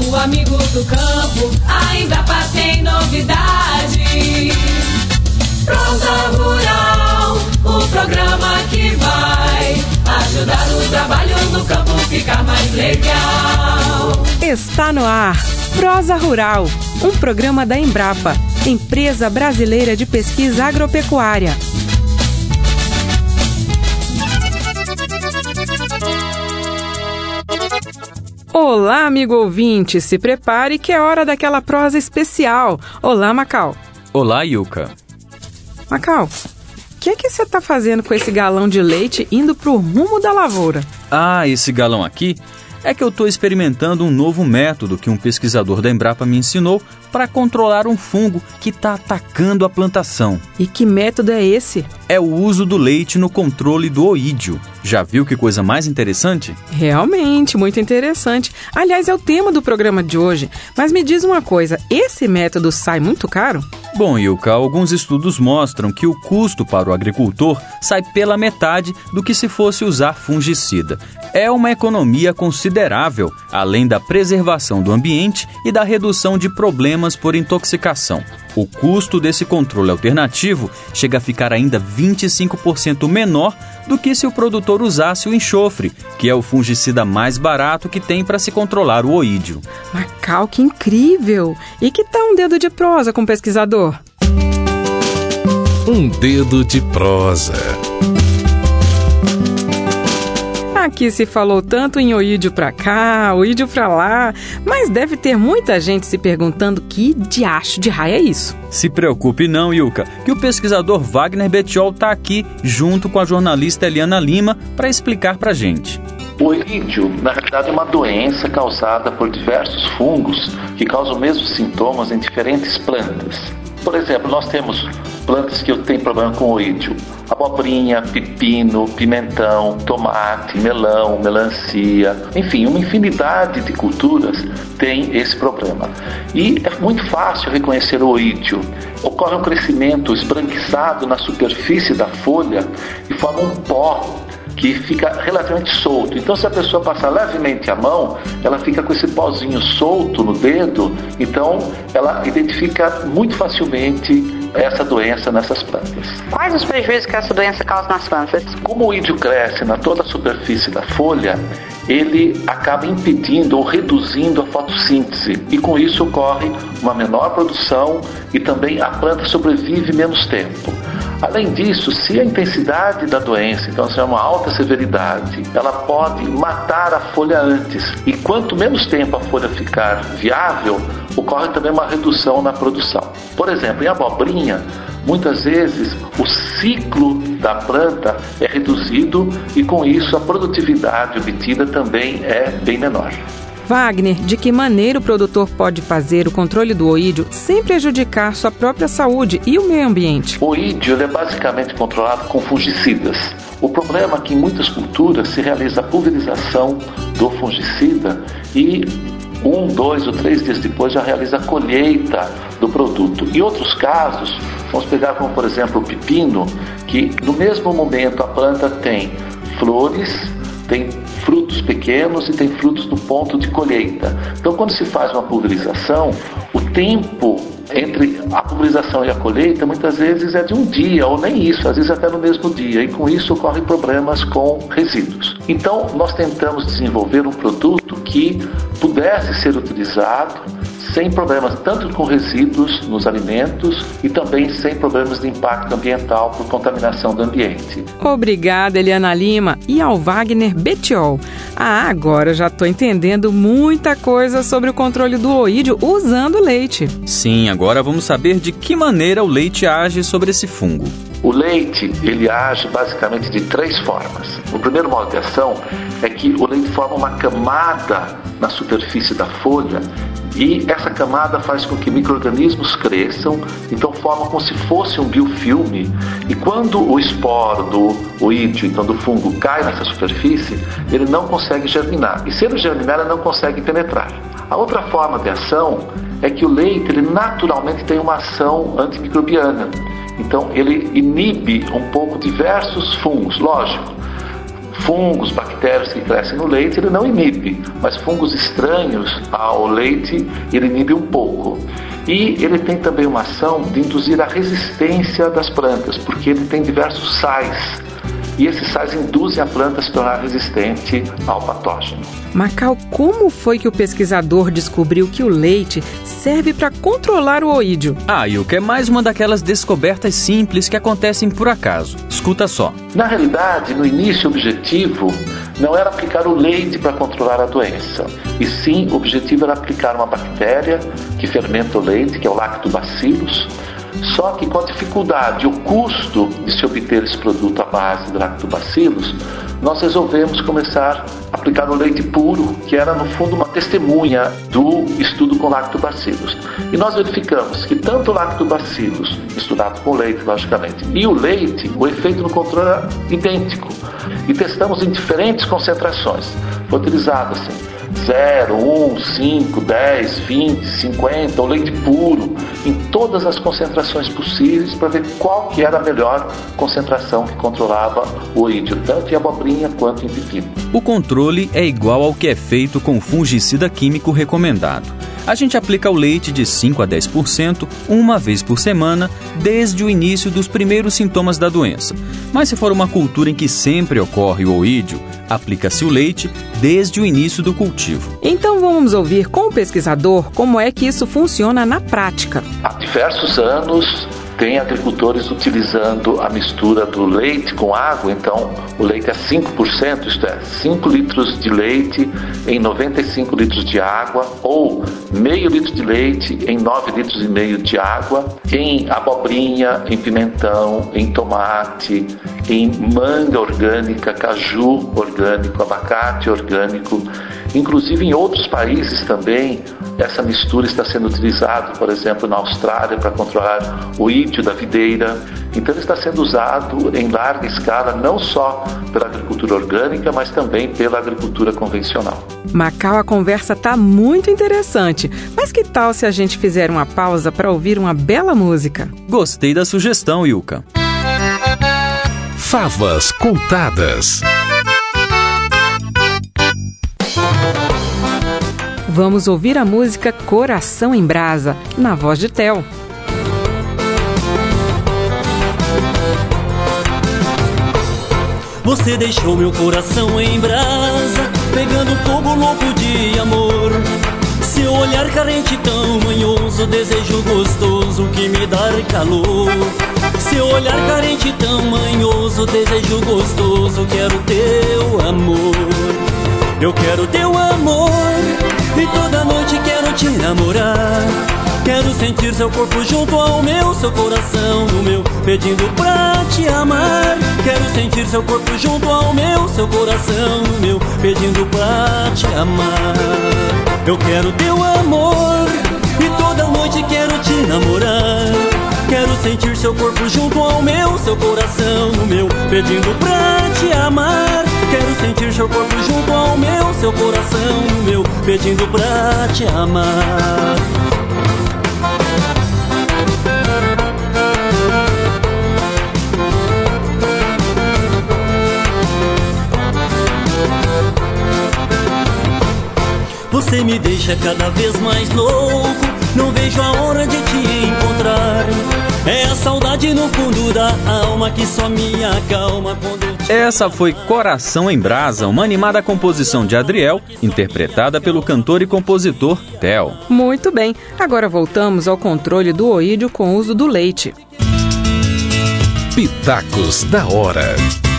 o amigo do campo, a Embrapa tem novidades. Prosa Rural, o programa que vai ajudar o trabalho no campo ficar mais legal. Está no ar, Prosa Rural, um programa da Embrapa, Empresa Brasileira de Pesquisa Agropecuária. Olá, amigo ouvinte, se prepare que é hora daquela prosa especial. Olá, Macau. Olá, Ilka. Macau, o que você está fazendo com esse galão de leite indo para o rumo da lavoura? Ah, esse galão aqui é que eu estou experimentando um novo método que um pesquisador da Embrapa me ensinou para controlar um fungo que está atacando a plantação. E que método é esse? É o uso do leite no controle do oídio. Já viu que coisa mais interessante? Realmente, muito interessante. Aliás, é o tema do programa de hoje. Mas me diz uma coisa, esse método sai muito caro? Bom, Ilka, alguns estudos mostram que o custo para o agricultor sai pela metade do que se fosse usar fungicida. É uma economia considerável, além da preservação do ambiente e da redução de problemas por intoxicação. O custo desse controle alternativo chega a ficar ainda 25% menor do que se o produtor usasse o enxofre, que é o fungicida mais barato que tem para se controlar o oídio. Macau, que incrível! E que tal um dedo de prosa com o pesquisador? Um dedo de prosa. Aqui se falou tanto em oídio pra cá, oídio pra lá, mas deve ter muita gente se perguntando que diacho de raio é isso. Se preocupe não, Ilka, que o pesquisador Wagner Bettiol está aqui junto com a jornalista Eliana Lima para explicar pra gente. O oídio, na realidade, é uma doença causada por diversos fungos que causam os mesmos sintomas em diferentes plantas. Por exemplo, nós temos plantas que têm problema com oídio: abobrinha, pepino, pimentão, tomate, melão, melancia, enfim, uma infinidade de culturas tem esse problema. E é muito fácil reconhecer o oídio. Ocorre um crescimento esbranquiçado na superfície da folha e forma um pó que fica relativamente solto. Então, se a pessoa passar levemente a mão, ela fica com esse pozinho solto no dedo, então ela identifica muito facilmente essa doença nessas plantas. Quais os prejuízos que essa doença causa nas plantas? Como o oídio cresce na toda a superfície da folha, ele acaba impedindo ou reduzindo a fotossíntese e com isso ocorre uma menor produção e também a planta sobrevive menos tempo. Além disso, se a intensidade da doença, então se é uma alta severidade, ela pode matar a folha antes. E quanto menos tempo a folha ficar viável, ocorre também uma redução na produção. Por exemplo, em abobrinha, muitas vezes o ciclo da planta é reduzido e com isso a produtividade obtida também é bem menor. Wagner, de que maneira o produtor pode fazer o controle do oídio sem prejudicar sua própria saúde e o meio ambiente? O oídio é basicamente controlado com fungicidas. O problema é que em muitas culturas se realiza a pulverização do fungicida e 1, 2 ou 3 dias depois já realiza a colheita do produto. Em outros casos, vamos pegar como por exemplo o pepino, que no mesmo momento a planta tem flores, tem frutos pequenos e tem frutos no ponto de colheita. Então, quando se faz uma pulverização, o tempo entre a pulverização e a colheita muitas vezes é de um dia, ou nem isso, às vezes até no mesmo dia, e com isso ocorrem problemas com resíduos. Então, nós tentamos desenvolver um produto que pudesse ser utilizado sem problemas tanto com resíduos nos alimentos e também sem problemas de impacto ambiental por contaminação do ambiente. Obrigada, Eliana Lima, e ao Wagner Bettiol. Agora já estou entendendo muita coisa sobre o controle do oídio usando leite. Sim, agora vamos saber de que maneira o leite age sobre esse fungo. O leite, ele age basicamente de 3 formas. O primeiro modo de ação é que o leite forma uma camada na superfície da folha e essa camada faz com que micro-organismos cresçam, então forma como se fosse um biofilme, e quando o esporo do oídio, então do fungo, cai nessa superfície, ele não consegue germinar, e se ele germinar, ele não consegue penetrar. A outra forma de ação é que o leite, ele naturalmente tem uma ação antimicrobiana, então ele inibe um pouco diversos fungos, lógico. fungos, bactérias que crescem no leite, ele não inibe, mas fungos estranhos ao leite, ele inibe um pouco. E ele tem também uma ação de induzir a resistência das plantas, porque ele tem diversos sais. E esses sais induzem a planta a se tornar resistente ao patógeno. Macau, como foi que o pesquisador descobriu que o leite serve para controlar o oídio? Ilka, é mais uma daquelas descobertas simples que acontecem por acaso. Escuta só. Na realidade, no início, o objetivo não era aplicar o leite para controlar a doença, e sim o objetivo era aplicar uma bactéria que fermenta o leite, que é o Lactobacillus. Só que com a dificuldade e o custo de se obter esse produto à base de Lactobacillus, nós resolvemos começar a aplicar o leite puro, que era no fundo uma testemunha do estudo com Lactobacillus. E nós verificamos que tanto o Lactobacillus, estudado com leite, logicamente, e o leite, o efeito no controle era idêntico. E testamos em diferentes concentrações. Foi utilizado assim, 0, 1, 5, 10, 20, 50, o leite puro, em todas as concentrações possíveis para ver qual que era a melhor concentração que controlava o oídio, tanto em abobrinha quanto em pepino. O controle é igual ao que é feito com o fungicida químico recomendado. A gente aplica o leite de 5 a 10% uma vez por semana, desde o início dos primeiros sintomas da doença. Mas se for uma cultura em que sempre ocorre o oídio, aplica-se o leite desde o início do cultivo. Então vamos ouvir com o pesquisador como é que isso funciona na prática. Há diversos anos tem agricultores utilizando a mistura do leite com água, então o leite é 5%, isto é, 5 litros de leite em 95 litros de água, ou meio litro de leite em 9 litros e meio de água, em abobrinha, em pimentão, em tomate, em manga orgânica, caju orgânico, abacate orgânico. Inclusive em outros países também, essa mistura está sendo utilizada, por exemplo, na Austrália, para controlar o ídio da videira. Então ele está sendo usado em larga escala, não só pela agricultura orgânica, mas também pela agricultura convencional. Macau, a conversa está muito interessante, mas que tal se a gente fizer uma pausa para ouvir uma bela música? Gostei da sugestão, Ilka. Favas contadas. Vamos ouvir a música Coração em Brasa, na voz de Theo. Você deixou meu coração em brasa, pegando fogo louco de amor. Seu olhar carente tão manhoso, desejo gostoso que me dá calor. Seu olhar carente tão manhoso, desejo gostoso, quero teu amor. Eu quero teu amor, e toda noite quero te namorar. Quero sentir seu corpo junto ao meu, seu coração no meu, pedindo pra te amar. Quero sentir seu corpo junto ao meu, seu coração no meu, pedindo pra te amar. Eu quero teu amor, e toda noite quero te namorar. Quero sentir seu corpo junto ao meu, seu coração no meu, pedindo pra te amar. Quero sentir seu corpo junto ao meu, seu coração no meu, pedindo pra te amar. Você me deixa cada vez mais louco, não vejo a hora de te encontrar. É a saudade no fundo da alma que só me acalma quando eu te... Essa foi Coração em Brasa, uma animada composição de Adriel, interpretada pelo cantor e compositor Theo. Muito bem, agora voltamos ao controle do oídio com o uso do leite. Pitacos da Hora.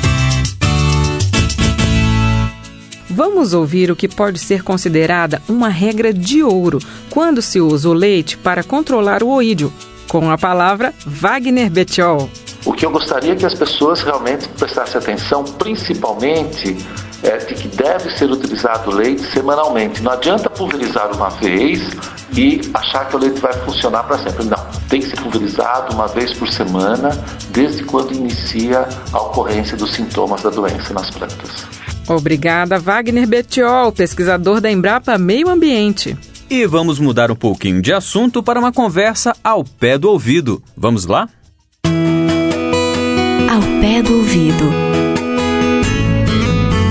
Vamos ouvir o que pode ser considerada uma regra de ouro quando se usa o leite para controlar o oídio. Com a palavra, Wagner Bettiol. O que eu gostaria que as pessoas realmente prestassem atenção, principalmente, de que deve ser utilizado o leite semanalmente. Não adianta pulverizar uma vez e achar que o leite vai funcionar para sempre. Não, tem que ser pulverizado uma vez por semana, desde quando inicia a ocorrência dos sintomas da doença nas plantas. Obrigada, Wagner Bettiol, pesquisador da Embrapa Meio Ambiente. E vamos mudar um pouquinho de assunto para uma conversa ao pé do ouvido. Vamos lá? Ao pé do ouvido.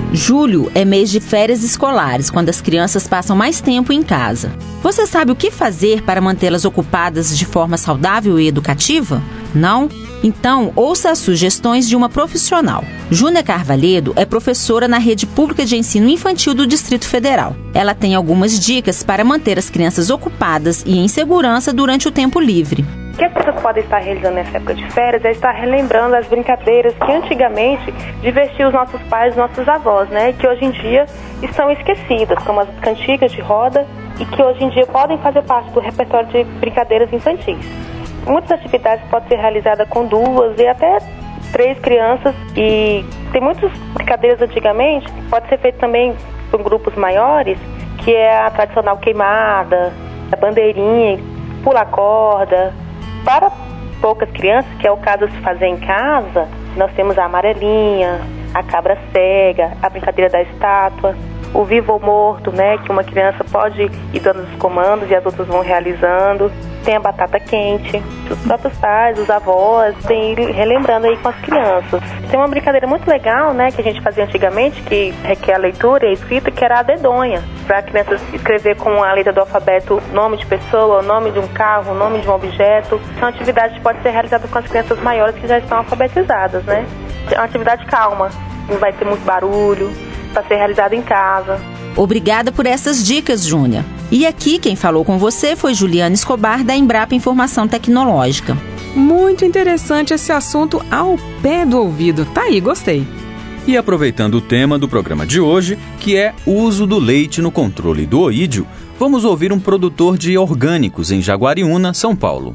Julho é mês de férias escolares, quando as crianças passam mais tempo em casa. Você sabe o que fazer para mantê-las ocupadas de forma saudável e educativa? Não? Então, ouça as sugestões de uma profissional. Júnia Carvalhedo é professora na Rede Pública de Ensino Infantil do Distrito Federal. Ela tem algumas dicas para manter as crianças ocupadas e em segurança durante o tempo livre. O que as pessoas podem estar realizando nessa época de férias é estar relembrando as brincadeiras que antigamente divertiam os nossos pais e nossos avós, né? Que hoje em dia estão esquecidas, como as cantigas de roda e que hoje em dia podem fazer parte do repertório de brincadeiras infantis. Muitas atividades podem ser realizadas com 2 e até 3 crianças e tem muitas brincadeiras antigamente, pode ser feito também por grupos maiores, que é a tradicional queimada, a bandeirinha, pular corda. Para poucas crianças, que é o caso de se fazer em casa, nós temos a amarelinha, a cabra cega, a brincadeira da estátua, o vivo ou morto, né, que uma criança pode ir dando os comandos e as outras vão realizando. Tem a batata quente, os próprios pais, os avós, tem relembrando aí com as crianças. Tem uma brincadeira muito legal, né, que a gente fazia antigamente, que requer a leitura e a escrita, que era a dedonha. Para a criança escrever com a letra do alfabeto nome de pessoa, nome de um carro, nome de um objeto. São atividades que podem ser realizadas com as crianças maiores que já estão alfabetizadas, né. É uma atividade calma, não vai ter muito barulho, para ser realizada em casa. Obrigada por essas dicas, Júnia. E aqui quem falou com você foi Juliana Escobar, da Embrapa Informação Tecnológica. Muito interessante esse assunto ao pé do ouvido. Tá aí, gostei. E aproveitando o tema do programa de hoje, que é o uso do leite no controle do oídio, vamos ouvir um produtor de orgânicos em Jaguariúna, São Paulo.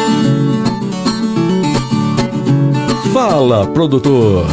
Fala, produtor!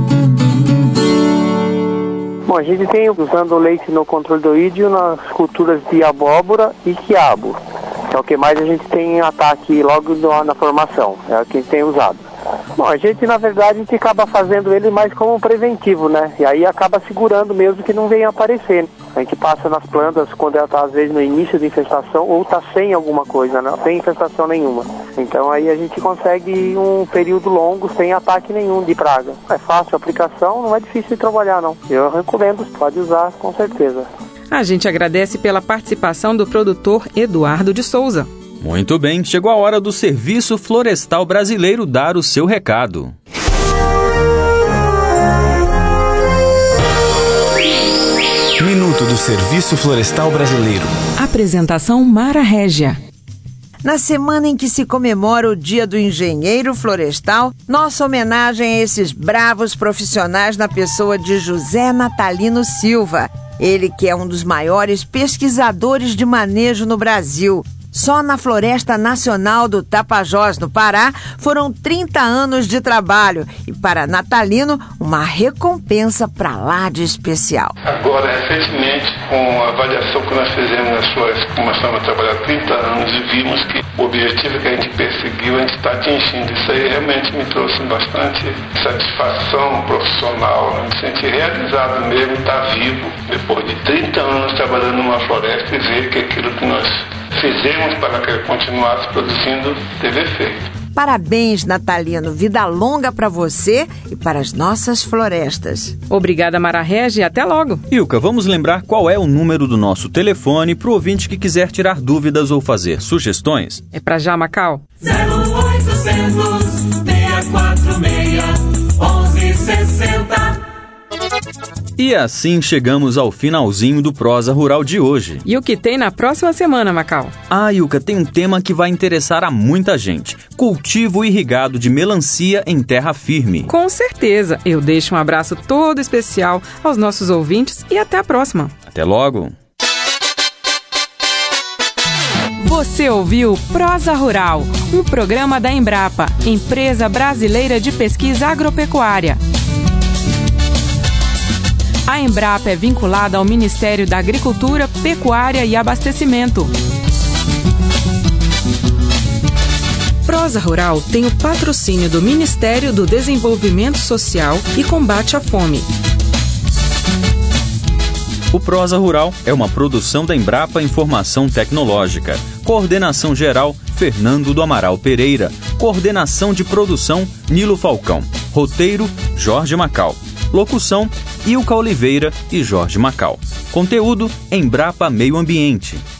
Bom, a gente tem usando o leite no controle do oídio nas culturas de abóbora e quiabo. É o que mais a gente tem em ataque logo na formação, é o que a gente tem usado. Bom, a gente na verdade a gente acaba fazendo ele mais como um preventivo, né? E aí acaba segurando mesmo que não venha aparecer. A gente passa nas plantas quando ela está às vezes no início da infestação ou está sem alguma coisa, não sem infestação nenhuma. Então aí a gente consegue um período longo sem ataque nenhum de praga. É fácil a aplicação, não é difícil de trabalhar não. Eu recomendo, pode usar com certeza. A gente agradece pela participação do produtor Eduardo de Souza. Muito bem, chegou a hora do Serviço Florestal Brasileiro dar o seu recado. Minuto do Serviço Florestal Brasileiro. Apresentação Mara Régia. Na semana em que se comemora o Dia do Engenheiro Florestal, nossa homenagem a esses bravos profissionais na pessoa de José Natalino Silva. Ele que é um dos maiores pesquisadores de manejo no Brasil. Só na Floresta Nacional do Tapajós, no Pará, foram 30 anos de trabalho. E para Natalino, uma recompensa para lá de especial. Agora, recentemente, com a avaliação que nós fizemos nas florestas, começamos a trabalhar 30 anos e vimos que o objetivo que a gente perseguiu, a gente está atingindo. Isso aí realmente me trouxe bastante satisfação profissional. Me senti realizado mesmo, estar vivo, depois de 30 anos trabalhando numa floresta e ver que aquilo que nós fizemos para que ele continuasse produzindo teve efeito. Parabéns, Natalino. Vida longa para você e para as nossas florestas. Obrigada, Mara Régia, e até logo. Ilka, vamos lembrar qual é o número do nosso telefone para o ouvinte que quiser tirar dúvidas ou fazer sugestões. É para já, Macau? 0800 646 1160. E assim chegamos ao finalzinho do Prosa Rural de hoje. E o que tem na próxima semana, Macau? Ilka, tem um tema que vai interessar a muita gente. Cultivo irrigado de melancia em terra firme. Com certeza. Eu deixo um abraço todo especial aos nossos ouvintes e até a próxima. Até logo. Você ouviu Prosa Rural, um programa da Embrapa, Empresa Brasileira de Pesquisa Agropecuária. A Embrapa é vinculada ao Ministério da Agricultura, Pecuária e Abastecimento. Prosa Rural tem o patrocínio do Ministério do Desenvolvimento Social e Combate à Fome. O Prosa Rural é uma produção da Embrapa Informação Tecnológica. Coordenação geral, Fernando do Amaral Pereira. Coordenação de produção, Nilo Falcão. Roteiro, Jorge Macau. Locução: Ilka Oliveira e Jorge Macau. Conteúdo: Embrapa Meio Ambiente.